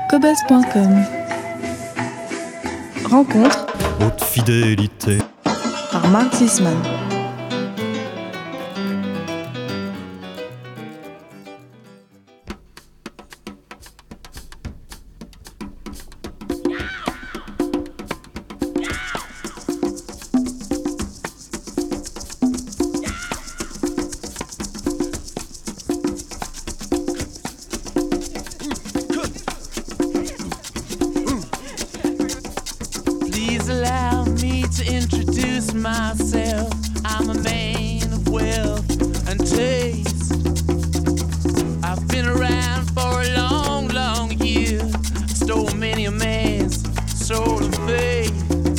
Cobuzz.com. Rencontre Haute fidélité. par Mark Zisman. Please allow me to introduce myself. I'm a man of wealth and taste. I've been around for a long, long year. Stole many a man's soul of faith.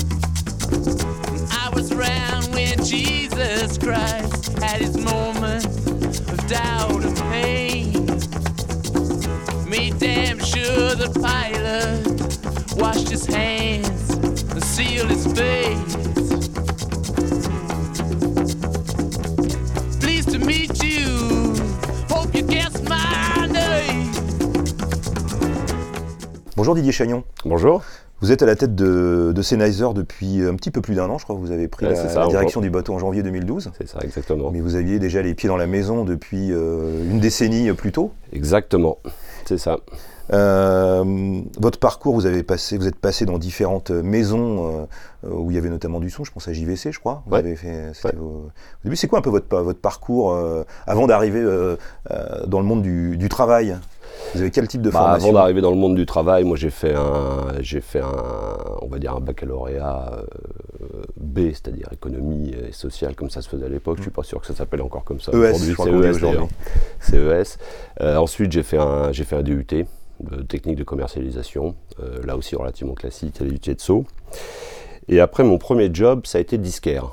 I was around when Jesus Christ had his moment of doubt and pain. Made damn sure the pilot washed his hands and sealed his face. Pleased to meet you. Hope you guessed my name. Bonjour Didier Chagnon. Bonjour. Vous êtes à la tête de Sennheiser depuis un petit peu plus d'1 an, je crois. Vous avez pris Ouais, la direction du bateau en janvier 2012. C'est ça, exactement. Mais vous aviez déjà les pieds dans la maison depuis une décennie plus tôt. Exactement, c'est ça. Votre parcours, vous êtes passé dans différentes maisons où il y avait notamment du son. Je pense à JVC, je crois. Vous Ouais. avez fait, Ouais. au début, c'est quoi un peu votre parcours avant d'arriver dans le monde du travail? Vous avez quel type de formation? Avant d'arriver dans le monde du travail, moi j'ai fait on va dire un baccalauréat B, c'est-à-dire économie et sociale, comme ça se faisait à l'époque. Je suis pas sûr que ça s'appelle encore comme ça. ES, Aujourd'hui, je crois c'est qu'on dit ES aujourd'hui. d'ailleurs. C'est ES. Ensuite, j'ai fait un DUT, de technique de commercialisation, là aussi relativement classique, le DUT de Sceaux. Et après, mon premier job, ça a été disquaire.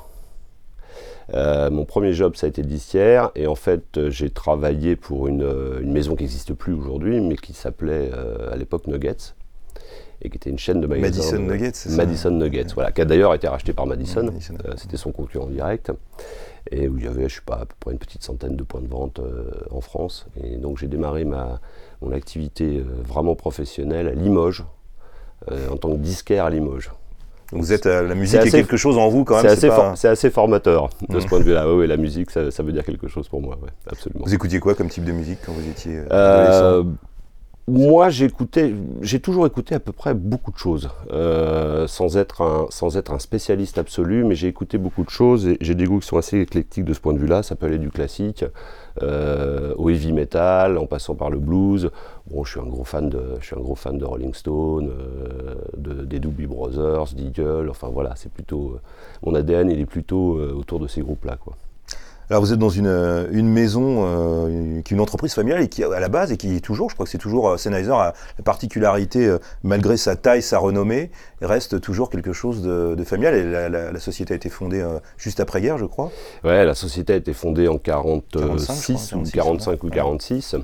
Mon premier job, ça a été disquaire, et en fait, j'ai travaillé pour une maison qui n'existe plus aujourd'hui, mais qui s'appelait à l'époque Nuggets, et qui était une chaîne de magasins. Madison Nuggets, c'est ça? Madison Nuggets, voilà, qui a d'ailleurs été racheté par Madison. Madison. C'était son concurrent direct, et où il y avait, je sais pas, à peu près une petite centaine de points de vente en France. Et donc j'ai démarré mon activité vraiment professionnelle à Limoges, en tant que disquaire à Limoges. Donc vous êtes, la musique C'est est assez- quelque chose en vous quand même. C'est assez formateur de ce point de vue-là. Oui, la musique, ça veut dire quelque chose pour moi, ouais, absolument. Vous écoutiez quoi comme type de musique quand vous étiez adolescent? Moi, j'ai toujours écouté à peu près beaucoup de choses, sans être un spécialiste absolu, mais j'ai écouté beaucoup de choses et j'ai des goûts qui sont assez éclectiques de ce point de vue-là. Ça peut aller du classique au heavy metal, en passant par le blues. Bon, je suis un gros fan de Rolling Stone, des Doobie Brothers, d'Eagle. Enfin voilà, c'est plutôt mon ADN, il est plutôt autour de ces groupes-là, quoi. Alors vous êtes dans une maison, qui est une entreprise familiale et qui à la base et qui est toujours, je crois que c'est toujours Sennheiser a la particularité, malgré sa taille, sa renommée, reste toujours quelque chose de familial. Et la société a été fondée juste après-guerre, je crois. Ouais, la société a été fondée en 46 ou 45 ou ouais. 46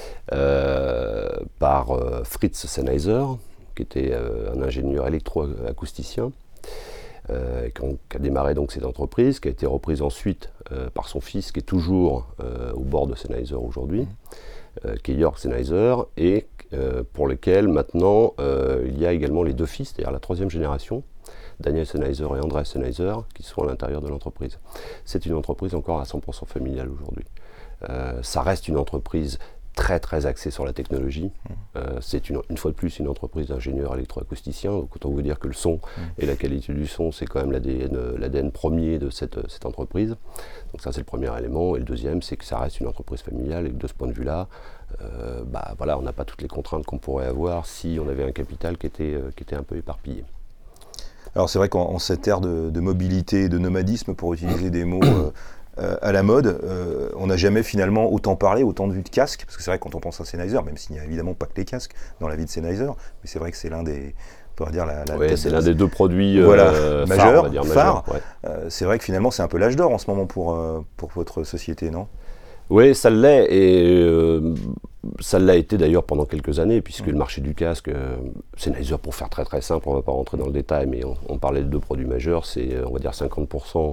par Fritz Sennheiser, qui était un ingénieur électroacousticien, qui a démarré donc cette entreprise, qui a été reprise ensuite par son fils, qui est toujours au bord de Sennheiser aujourd'hui, qui est Jörg Sennheiser, et pour lequel maintenant il y a également les deux fils, c'est-à-dire la troisième génération, Daniel Sennheiser et Andreas Sennheiser, qui sont à l'intérieur de l'entreprise. C'est une entreprise encore à 100% familiale aujourd'hui. Ça reste une entreprise très très axée sur la technologie. C'est une fois de plus une entreprise d'ingénieurs électroacousticiens, donc autant vous dire que le son et la qualité du son, c'est quand même l'ADN premier de cette entreprise. Donc ça, c'est le premier élément. Et le deuxième, c'est que ça reste une entreprise familiale et que de ce point de vue-là, voilà, on n'a pas toutes les contraintes qu'on pourrait avoir si on avait un capital qui était un peu éparpillé. Alors c'est vrai qu'en cette ère de mobilité, de nomadisme, pour utiliser des mots à la mode, on n'a jamais finalement autant parlé, autant de vues de casques, parce que c'est vrai que quand on pense à Sennheiser, même s'il n'y a évidemment pas que les casques dans la vie de Sennheiser, mais c'est vrai que c'est l'un des, on pourrait dire Ouais, c'est l'un des deux produits voilà, phares, on va dire, phare. majeurs, ouais. C'est vrai que finalement c'est un peu l'âge d'or en ce moment pour votre société, non? Oui, ça l'est, et ça l'a été d'ailleurs pendant quelques années, puisque le marché du casque, Sennheiser, pour faire très très simple, on ne va pas rentrer dans le détail, mais on parlait de deux produits majeurs, c'est on va dire 50%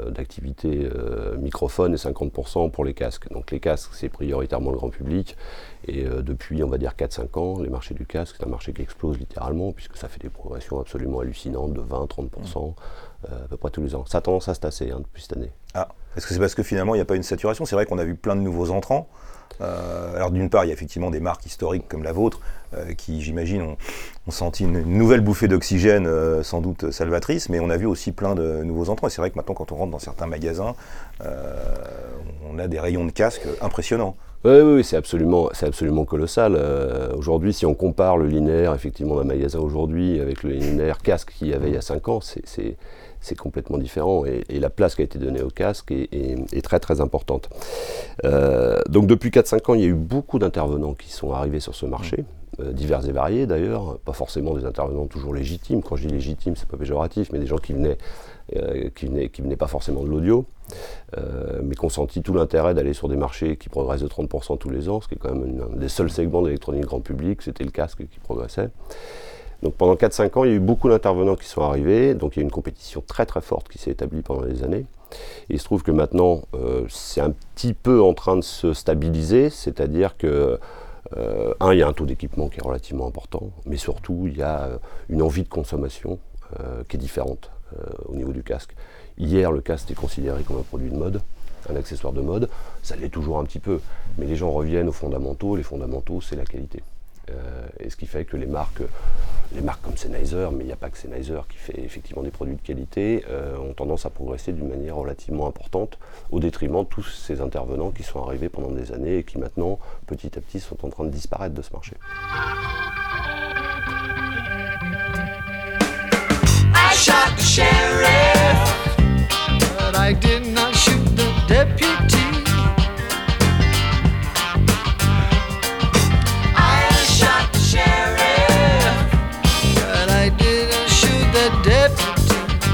d'activité microphone et 50% pour les casques. Donc les casques, c'est prioritairement le grand public, Et depuis, on va dire 4-5 ans, les marchés du casque, c'est un marché qui explose littéralement, puisque ça fait des progressions absolument hallucinantes de 20-30% à peu près tous les ans. Ça a tendance à se tasser depuis cette année. Ah, est-ce que c'est parce que finalement il n'y a pas une saturation? C'est vrai qu'on a vu plein de nouveaux entrants. Alors d'une part, il y a effectivement des marques historiques comme la vôtre qui, j'imagine, ont senti une nouvelle bouffée d'oxygène sans doute salvatrice, mais on a vu aussi plein de nouveaux entrants. Et c'est vrai que maintenant, quand on rentre dans certains magasins, on a des rayons de casques impressionnants. Oui, c'est absolument colossal. Aujourd'hui, si on compare le linéaire effectivement d'un magasin aujourd'hui avec le linéaire casque qu'il y avait il y a 5 ans, c'est complètement différent. Et la place qui a été donnée au casque est très très importante. Donc depuis 4-5 ans, il y a eu beaucoup d'intervenants qui sont arrivés sur ce marché, divers et variés d'ailleurs, pas forcément des intervenants toujours légitimes. Quand je dis légitimes, c'est pas péjoratif, mais des gens qui venaient pas forcément de l'audio, mais qui ont senti tout l'intérêt d'aller sur des marchés qui progressent de 30% tous les ans, ce qui est quand même un des seuls segments d'électronique grand public, c'était le casque qui progressait. Donc pendant 4-5 ans, il y a eu beaucoup d'intervenants qui sont arrivés, donc il y a eu une compétition très très forte qui s'est établie pendant des années. Et il se trouve que maintenant, c'est un petit peu en train de se stabiliser, c'est-à-dire que il y a un taux d'équipement qui est relativement important, mais surtout, il y a une envie de consommation qui est différente au niveau du casque. Hier, le casque était considéré comme un produit de mode, un accessoire de mode, ça l'est toujours un petit peu, mais les gens reviennent aux fondamentaux, les fondamentaux, c'est la qualité. Et ce qui fait que les marques comme Sennheiser, mais il n'y a pas que Sennheiser qui fait effectivement des produits de qualité, ont tendance à progresser d'une manière relativement importante, au détriment de tous ces intervenants qui sont arrivés pendant des années et qui maintenant, petit à petit, sont en train de disparaître de ce marché. I shot the sheriff, but I did not shoot the deputy. I shot the sheriff, but I didn't shoot the deputy.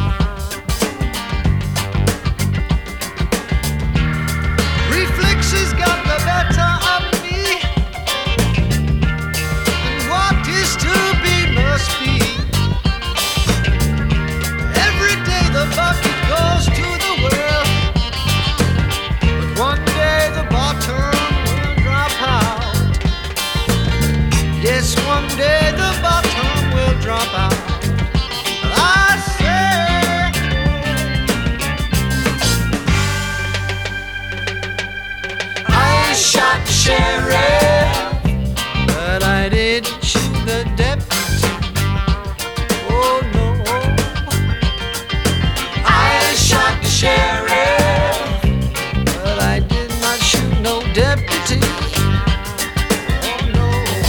Reflexes got the better of me, and what is to be must be. The bucket goes to the well, but one day the bottom will drop out. Yes, one day the bottom will drop out. I say, I shot the sheriff, but I didn't shoot the deputy. Oh no, shot the sheriff, but I did not shoot no deputy. Oh no.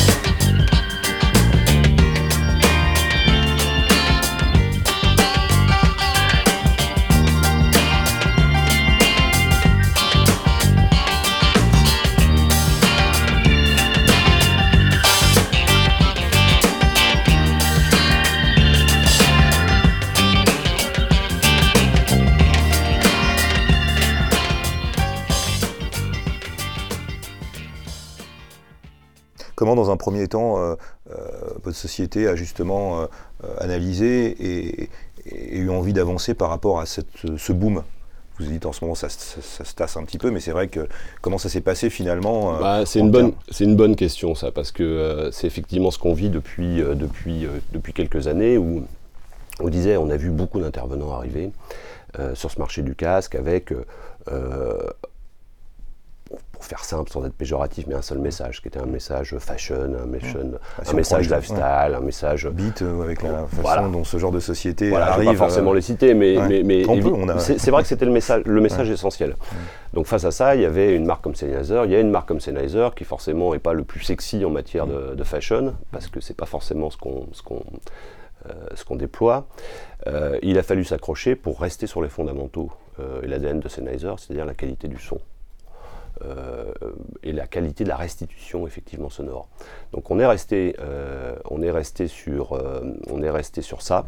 Comment, dans un premier temps, votre société a justement analysé et eu envie d'avancer par rapport à ce boom? Vous dites en ce moment ça se tasse un petit peu, mais c'est vrai que comment ça s'est passé finalement c'est une bonne question ça, parce que c'est effectivement ce qu'on vit depuis quelques années où on disait on a vu beaucoup d'intervenants arriver sur ce marché du casque avec pour faire simple, sans être péjoratif, mais un seul message, qui était un message fashion, un message lifestyle, un message... Beat, avec la façon dont ce genre de société arrive... Je ne vais pas forcément les citer, mais c'est vrai que c'était le message essentiel. Donc face à ça, il y avait une marque comme Sennheiser, il y a une marque comme Sennheiser qui forcément n'est pas le plus sexy en matière de fashion, parce que c'est pas forcément ce qu'on déploie. Il a fallu s'accrocher pour rester sur les fondamentaux et l'ADN de Sennheiser, c'est-à-dire la qualité du son. Et la qualité de la restitution effectivement sonore. Donc on est resté sur ça.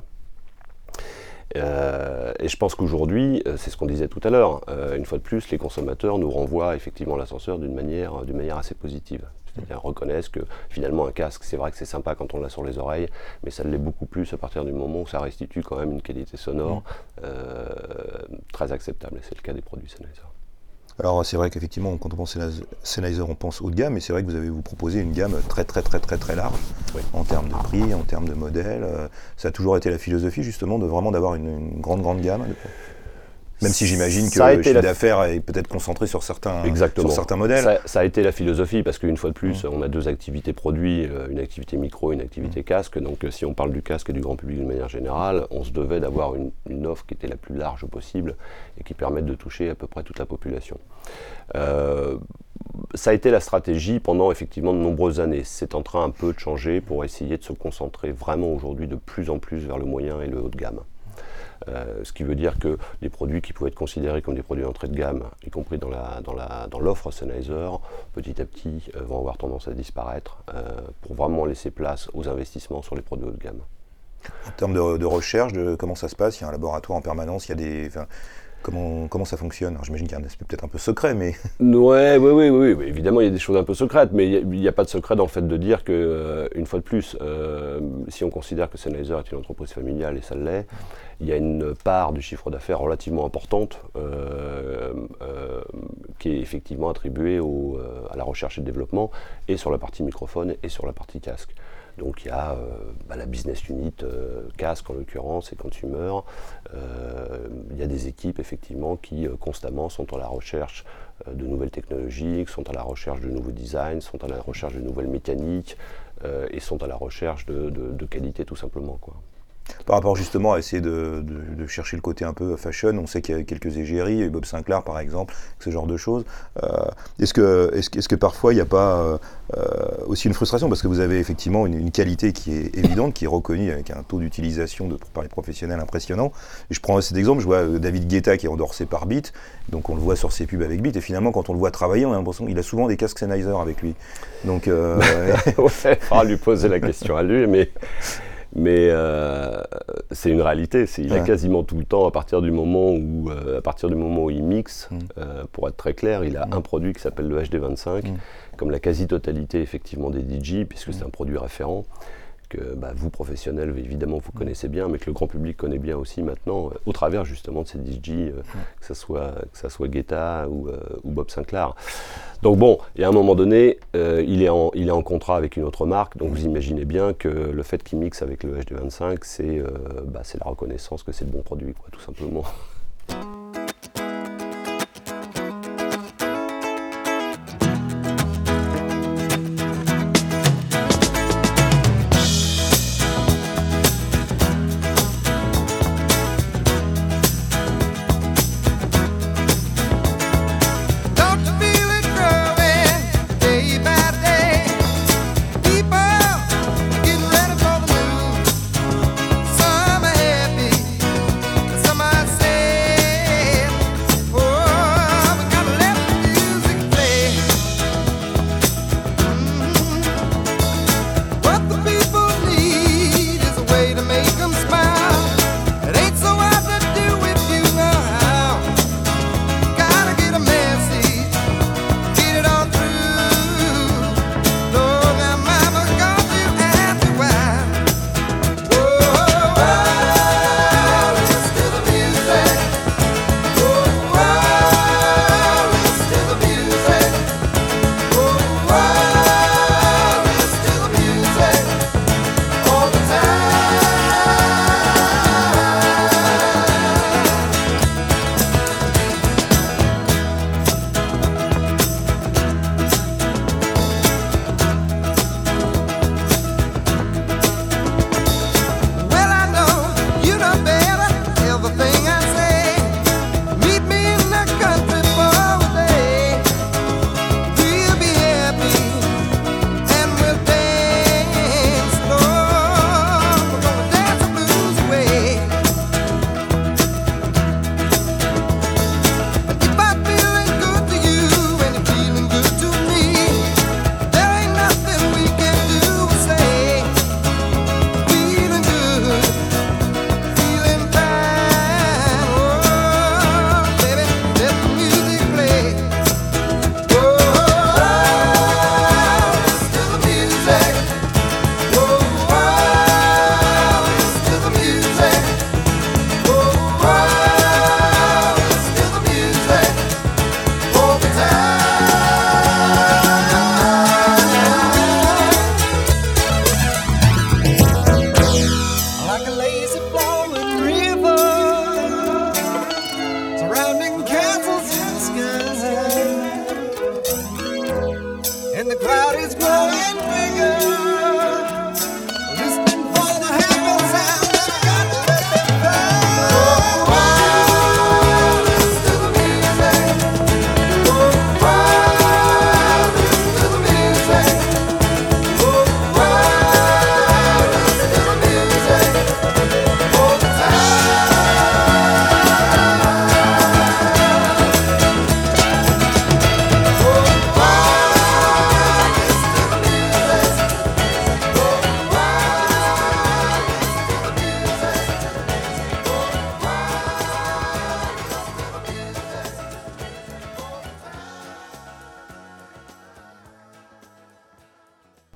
Et je pense qu'aujourd'hui, c'est ce qu'on disait tout à l'heure, une fois de plus, les consommateurs nous renvoient effectivement l'ascenseur d'une manière assez positive. C'est-à-dire reconnaissent que finalement un casque, c'est vrai que c'est sympa quand on l'a sur les oreilles, mais ça l'est beaucoup plus à partir du moment où ça restitue quand même une qualité sonore très acceptable. Et c'est le cas des produits Sennheiser. Alors c'est vrai qu'effectivement, quand on pense Sennheiser, on pense haut de gamme, mais c'est vrai que vous proposez une gamme très large, Oui. en termes de prix, en termes de modèles. Ça a toujours été la philosophie justement d'avoir une grande gamme. Même si j'imagine que le chiffre d'affaires est peut-être concentré sur certains modèles. Ça a été la philosophie, parce qu'une fois de plus, on a deux activités produits, une activité micro et une activité casque. Donc si on parle du casque et du grand public de manière générale, on se devait d'avoir une offre qui était la plus large possible et qui permette de toucher à peu près toute la population. Ça a été la stratégie pendant effectivement de nombreuses années. C'est en train un peu de changer pour essayer de se concentrer vraiment aujourd'hui de plus en plus vers le moyen et le haut de gamme. Ce qui veut dire que les produits qui pouvaient être considérés comme des produits d'entrée de gamme, y compris dans l'offre Sennheiser, petit à petit vont avoir tendance à disparaître pour vraiment laisser place aux investissements sur les produits haut de gamme. En termes de recherche, comment ça se passe? Il y a un laboratoire en permanence, il y a comment ça fonctionne? Alors, j'imagine qu'il y a un aspect peut-être un peu secret, mais... Oui, évidemment il y a des choses un peu secrètes, mais il n'y a pas de secret dans le fait de dire que, une fois de plus, si on considère que Sennheiser est une entreprise familiale, et ça l'est, il y a une part du chiffre d'affaires relativement importante qui est effectivement attribuée à la recherche et le développement, et sur la partie microphone et sur la partie casque. Donc il y a la business unit casque en l'occurrence et consumer. Il y a des équipes effectivement qui constamment sont à la recherche de nouvelles technologies, sont à la recherche de nouveaux designs, sont à la recherche de nouvelles mécaniques et sont à la recherche de qualité tout simplement, quoi. Par rapport justement à essayer de chercher le côté un peu fashion, on sait qu'il y a quelques égéries, Bob Sinclair par exemple, ce genre de choses. Est-ce que parfois il n'y a pas aussi une frustration, parce que vous avez effectivement une qualité qui est évidente, qui est reconnue avec un taux d'utilisation par les professionnels impressionnant. Et je prends cet exemple, je vois David Guetta qui est endorsé par Beat, donc on le voit sur ses pubs avec Beat, et finalement quand on le voit travailler, on a l'impression qu'il a souvent des casques Sennheiser avec lui. Donc, il faudra lui poser la question à lui, mais c'est une réalité. Il a quasiment tout le temps, à partir du moment où il mixe, pour être très clair, il a un produit qui s'appelle le HD25, comme la quasi-totalité effectivement des DJ, puisque c'est un produit référent que vous, professionnels, évidemment, vous connaissez bien, mais que le grand public connaît bien aussi maintenant, au travers justement de ces DJ, que ça soit Guetta ou Bob Sinclair. Donc bon, et à un moment donné, il est en contrat avec une autre marque, donc vous imaginez bien que le fait qu'il mixe avec le HD25, c'est la reconnaissance que c'est le bon produit, quoi, tout simplement. Some are happy, some are sad.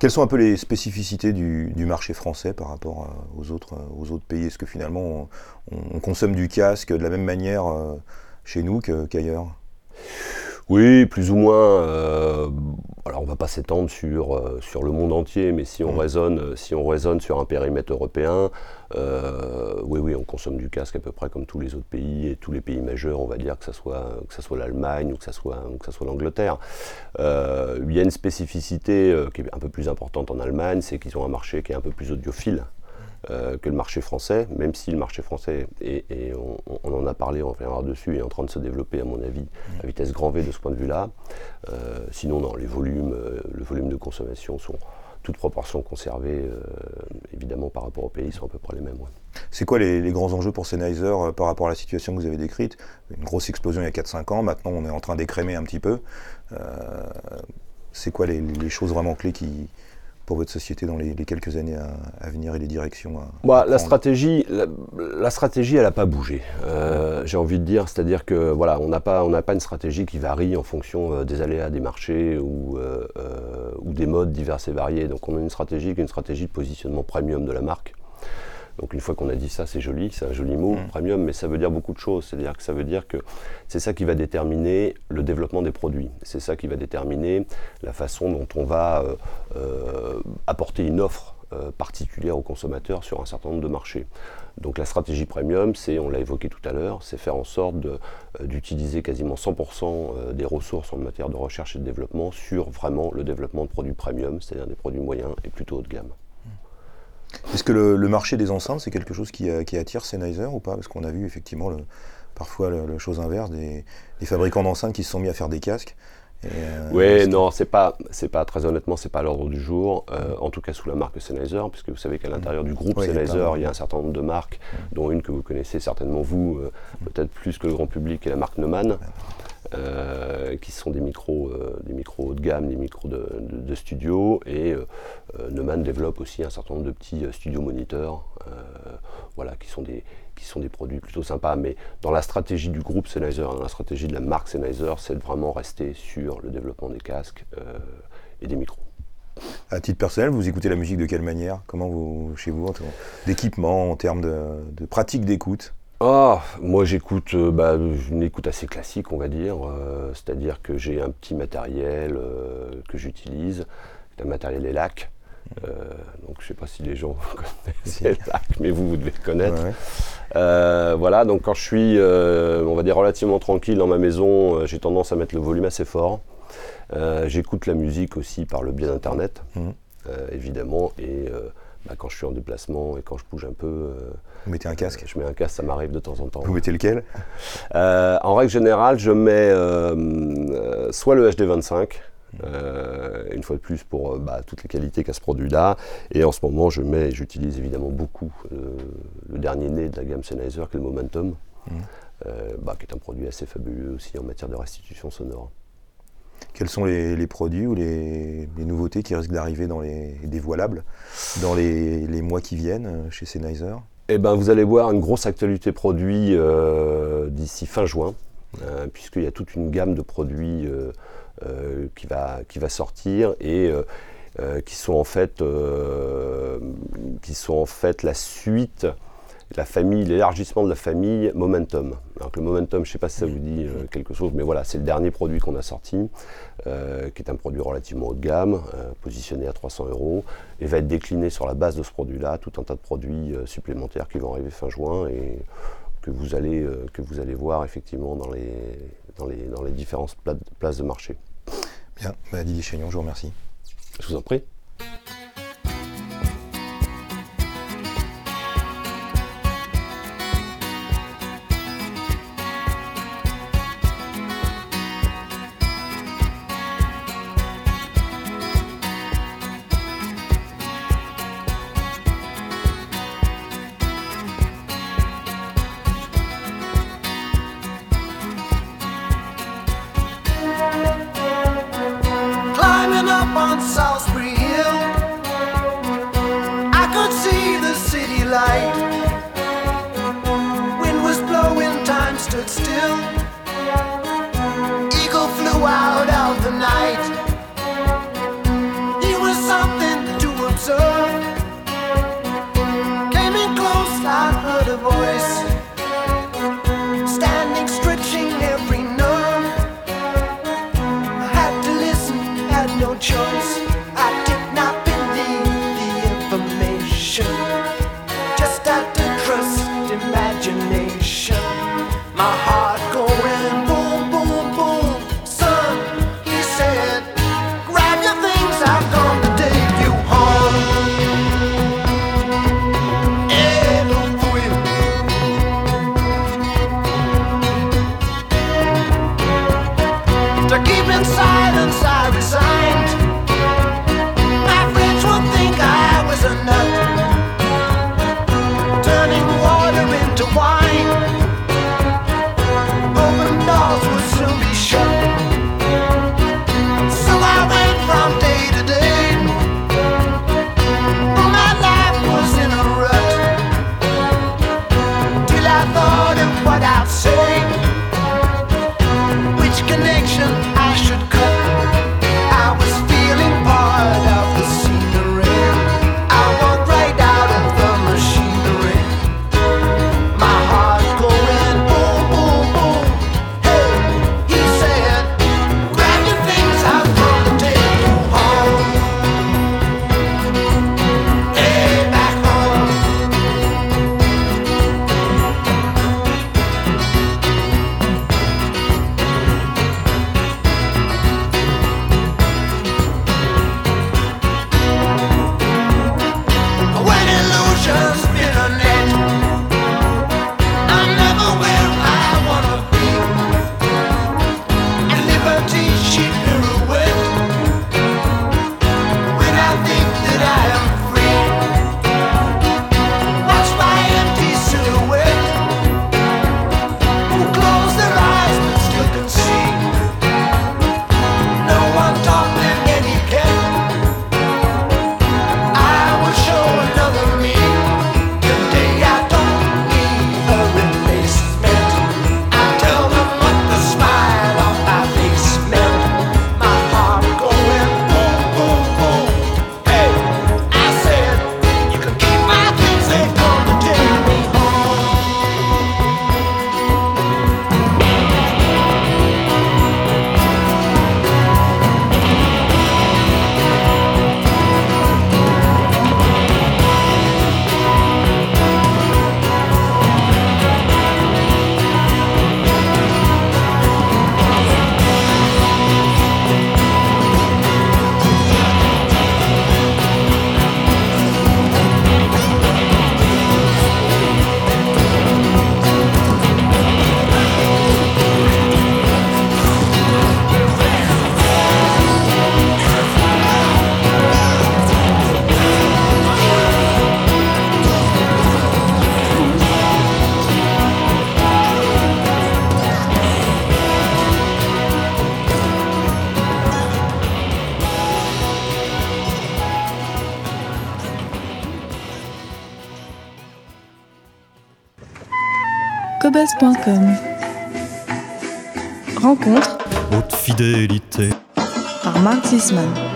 Quelles sont un peu les spécificités du marché français par rapport aux autres pays? Est-ce que finalement on consomme du casque de la même manière chez nous qu'ailleurs? Oui, plus ou moins. Alors on ne va pas s'étendre sur le monde entier, mais si on raisonne sur un périmètre européen, oui, on consomme du casque à peu près comme tous les autres pays et tous les pays majeurs, on va dire, que ce soit l'Allemagne ou que ça soit l'Angleterre. Il y a une spécificité qui est un peu plus importante en Allemagne, c'est qu'ils ont un marché qui est un peu plus audiophile que le marché français, même si le marché français, et on en a parlé, on va revenir dessus, est en train de se développer à mon avis à vitesse grand V de ce point de vue-là. Sinon, non, le volume de consommation sont toutes proportions conservées, évidemment par rapport au pays, sont à peu près les mêmes. Ouais. C'est quoi les grands enjeux pour Sennheiser par rapport à la situation que vous avez décrite? Une grosse explosion il y a 4-5 ans, maintenant on est en train d'écrémer un petit peu. C'est quoi les choses vraiment clés pour votre société dans les quelques années à venir et les directions la stratégie, elle n'a pas bougé. J'ai envie de dire, c'est-à-dire que voilà, on n'a pas une stratégie qui varie en fonction des aléas des marchés ou des modes divers et variés. Donc on a une stratégie qui est une stratégie de positionnement premium de la marque. Donc une fois qu'on a dit ça, c'est joli, c'est un joli mot, premium, mais ça veut dire beaucoup de choses. C'est-à-dire que ça veut dire que c'est ça qui va déterminer le développement des produits. C'est ça qui va déterminer la façon dont on va apporter une offre particulière aux consommateurs sur un certain nombre de marchés. Donc la stratégie premium, on l'a évoqué tout à l'heure, c'est faire en sorte d'utiliser quasiment 100% des ressources en matière de recherche et de développement sur vraiment le développement de produits premium, c'est-à-dire des produits moyens et plutôt haut de gamme. Est-ce que le marché des enceintes, c'est quelque chose qui attire Sennheiser ou pas? Parce qu'on a vu effectivement parfois la chose inverse, des fabricants d'enceintes qui se sont mis à faire des casques. Oui, non, c'est pas très honnêtement, c'est pas à l'ordre du jour, en tout cas sous la marque Sennheiser, puisque vous savez qu'à l'intérieur du groupe Sennheiser, il y a un certain nombre de marques, dont une que vous connaissez certainement vous, peut-être plus que le grand public, est la marque Neumann. Qui sont des micros haut de gamme, des micros de studio, et Neumann développe aussi un certain nombre de petits studio moniteurs, qui sont des produits plutôt sympas. Mais dans la stratégie du groupe Sennheiser, dans la stratégie de la marque Sennheiser, c'est de vraiment rester sur le développement des casques et des micros. À titre personnel, vous écoutez la musique de quelle manière? Comment chez vous, en termes d'équipement, en termes de pratique d'écoute? Moi j'écoute une écoute assez classique, on va dire, c'est-à-dire que j'ai un petit matériel que j'utilise, un matériel ELAC, donc je ne sais pas si les gens connaissent ELAC, mais vous devez le connaître. Ouais. Donc quand je suis, on va dire, relativement tranquille dans ma maison, j'ai tendance à mettre le volume assez fort. J'écoute la musique aussi par le biais d'internet, évidemment, et quand je suis en déplacement et quand je bouge un peu... Vous mettez un casque? Je mets un casque, ça m'arrive de temps en temps. Vous mettez lequel? En règle générale, je mets soit le HD25, une fois de plus pour toutes les qualités qu'a ce produit-là, et en ce moment j'utilise évidemment beaucoup le dernier né de la gamme Sennheiser, qui est le Momentum, qui est un produit assez fabuleux aussi en matière de restitution sonore. Quels sont les produits ou les nouveautés qui risquent d'arriver dévoilables dans les mois qui viennent chez Sennheiser? Vous allez voir une grosse actualité produit d'ici fin juin, puisqu'il y a toute une gamme de produits qui va sortir et qui sont en fait la suite, l'élargissement de la famille Momentum. Alors que le Momentum, je ne sais pas si ça vous dit quelque chose, mais voilà, c'est le dernier produit qu'on a sorti, qui est un produit relativement haut de gamme, positionné à 300 € et va être décliné sur la base de ce produit-là, tout un tas de produits supplémentaires qui vont arriver fin juin et que vous allez voir effectivement dans les différentes places de marché. Bien, Didier Chaignon, je vous remercie. Je vous en prie. Climbing up on Salisbury Hill, I could see the city light. Wind was blowing, time stood still. Eagle flew out of the night. He was something phobos.com. Rencontre Haute fidélité. par Marc Zisman.